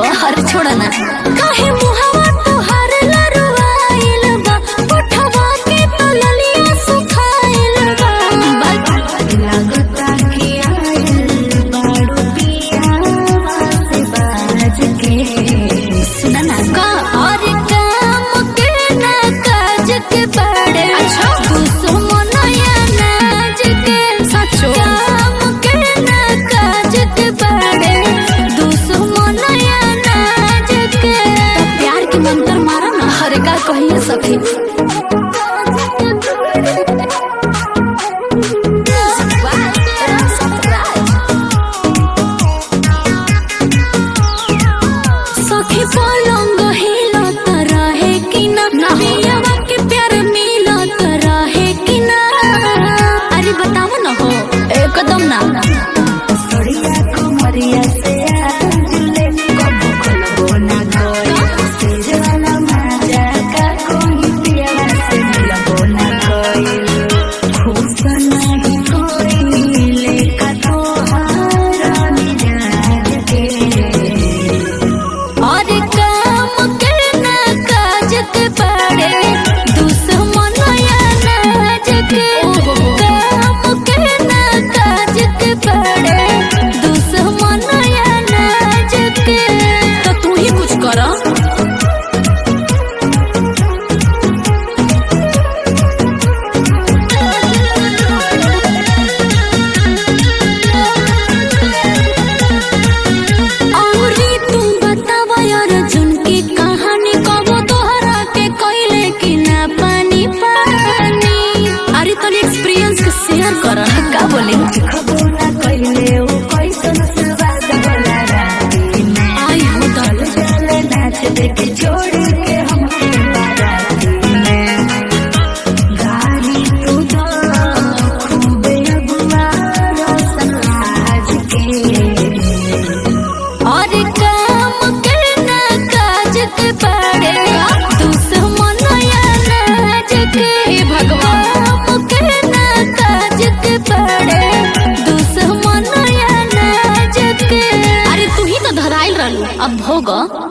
हर छोड़ा ना काहे मुहावा तोहार लरुआइल बा उठवा के तो ललिया सुखाइल बा लगता कि आइल बाड़ू पियावा से बाज के सुना ना का और काम के ना काज के बड़े अच्छा दुश्मनया नाज के सचो काम के ना काज के बड़े दुश्मनया नाज के प्यार के मंत्र मारा ना हर का कहिए सखी सखी पलंग हिलत रहे कि ना पियवा के प्यार मिलत रहे कि ना अरे बताओ ना हो एकदम ना सड़िया कुमरिया से आजुले कबो कलबो ना कोई तेज वाला मजा का कोई पियवा से मिलबो ना कोई खुश नहीं कोई लेका तोहारा मिजाज के और काम के ना काज के बड़े दुश्मनया नाज के काम के ना काज के बड़े दुश्मनया नाज के तो तू ही कुछ कर औरी तू बतावा यार झुनकी कहानी कबो तोहरा के कइले कि ना पानी पानी अरे तनी एक्सपीरियंस के शेयर कर का बोली खबो ना कइले ओ कैसन स्वाद वाला राती में आई हो दल चले नाच देख छोड़ के हमके बाराती में गाड़ी तू तो खूबे अगुआ रोशन आज के और काम के ना काज के बड़े दुश्मनया नाज के भगवान काम के ना काज के बड़े दुश्मनया नाज के अरे तू ही तो धराइल रहलू अब भोग